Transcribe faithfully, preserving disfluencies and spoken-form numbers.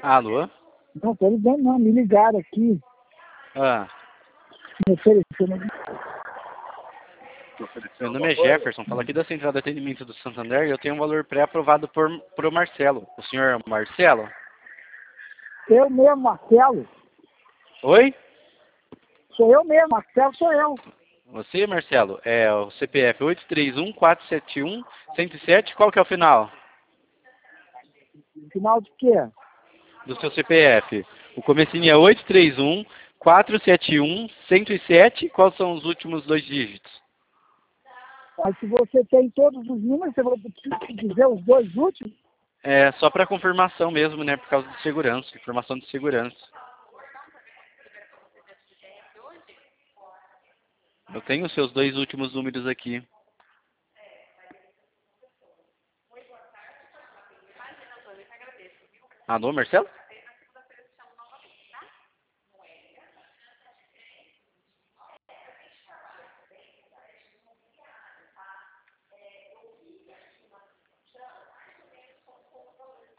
Alô? Não, tô ligando não, me ligaram aqui, Ah, me oferecendo. meu nome é Jefferson, falo aqui da Central de Atendimento do Santander e eu tenho um valor pré-aprovado por, por Marcelo. O senhor é o Marcelo? Eu mesmo, Marcelo. Oi? Sou eu mesmo, Marcelo sou eu. Você, Marcelo? É o C P F oito três um, quatro sete um, um zero sete. Qual que é o final Final de quê? do seu C P F? O comecinho é oito três um, quatro sete um, um zero sete. Quais são os últimos dois dígitos? Mas se você tem todos os números, você vai dizer os dois últimos? É só para confirmação mesmo, né? Por causa de segurança, informação de segurança. Eu tenho os seus dois últimos números aqui. Alô, Marcelo?